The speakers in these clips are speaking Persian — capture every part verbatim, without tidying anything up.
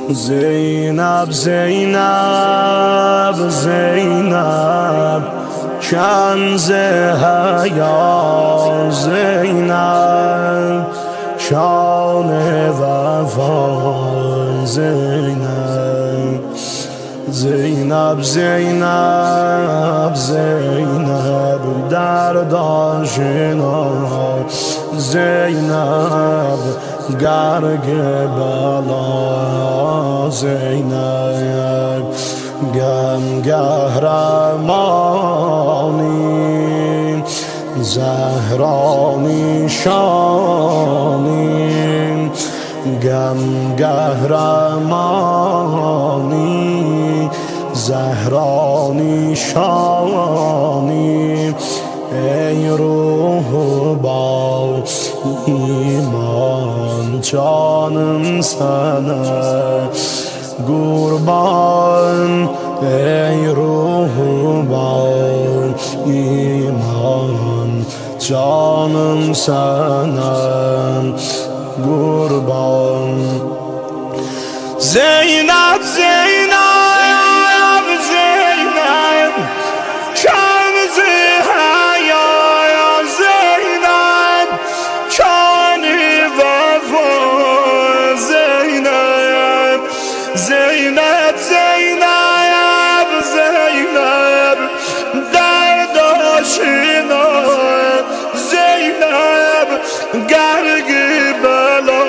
زینب زینب زینب کنز حیا زینب شان وفا زینب زینب زینب زینب درد آشنا زینب گرگ بلا زینب گم قهرمانی زهرانی شانی گم قهرمانی زهرانی شانی ای روح با ایمان جانم سنه قربان ای روح با ایمان جانم سنه قربان زینب زینب زینب کنز حیا زینب کان وفا زینب زینب زینب زینب درد آشنا زینب گرگ بلا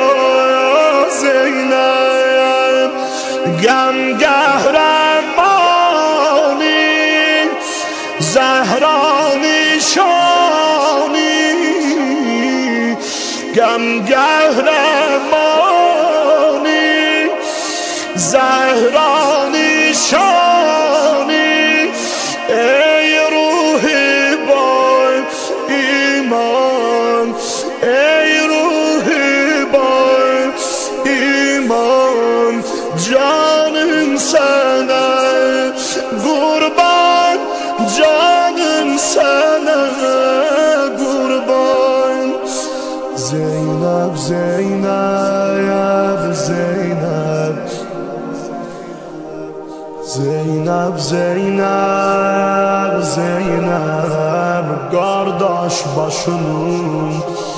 زینب گم قهرمانی زهرانی شانی گم قهرمانی زهرانی شانی ای روح با ایمان ای روح با ایمان جانم سنه قربان جانم سنه قربان زینب زینب زینب زینب زینب زینب قارداش başının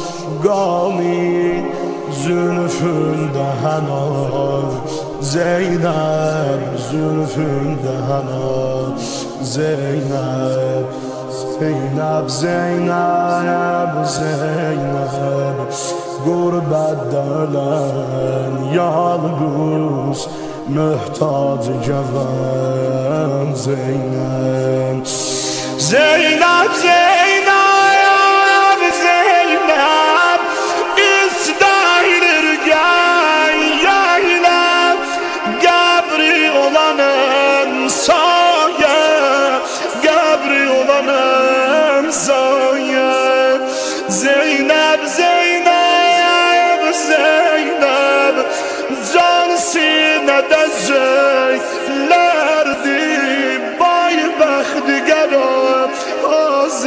gami zülfünde henar Zeynep zülfünde henar Zeynep Zeynep Zeynep Zeynep gurbet delen yalnız mühtaç cevan Zeynep Zeynep Zeynep Zeynep İstahlir gel yaylap Gabri olanım saye Gabri olanım saye Zeynep Zeynep Zeynep can sinede zeylerdi bay bəxtgərəm o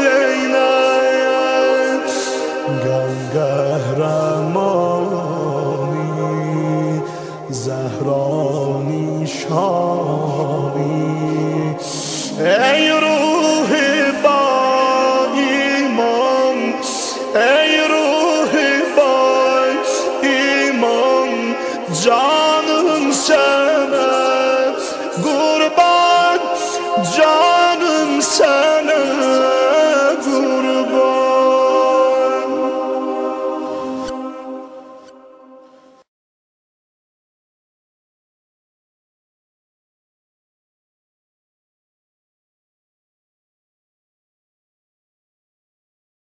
Zeynep gəm qəhrəmani zəhrani şani ey ruhi